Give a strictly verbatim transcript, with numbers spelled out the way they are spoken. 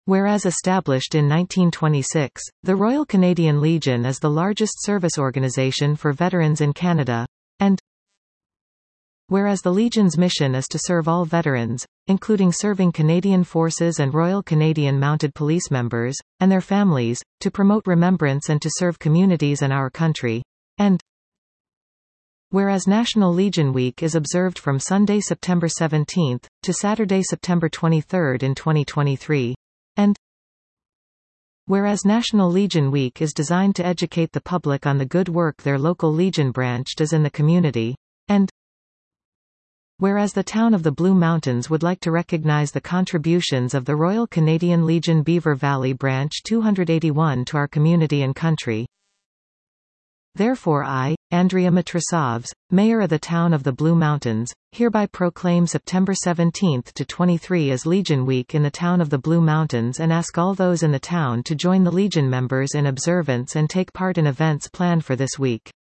Whereas established in nineteen twenty-six, the Royal Canadian Legion is the largest service organization for veterans in Canada, and whereas the Legion's mission is to serve all veterans, including serving Canadian Forces and Royal Canadian Mounted Police members, and their families, to promote remembrance and to serve communities and our country, and whereas National Legion Week is observed from Sunday, September seventeenth, to Saturday, September twenty-third in twenty twenty-three, and whereas National Legion Week is designed to educate the public on the good work their local Legion branch does in the community, and whereas the town of the Blue Mountains would like to recognize the contributions of the Royal Canadian Legion Beaver Valley Branch two hundred eighty-one to our community and country. Therefore I, Andrea Matrasovs, Mayor of the town of the Blue Mountains, hereby proclaim September seventeenth to twenty-three as Legion Week in the town of the Blue Mountains and ask all those in the town to join the Legion members in observance and take part in events planned for this week.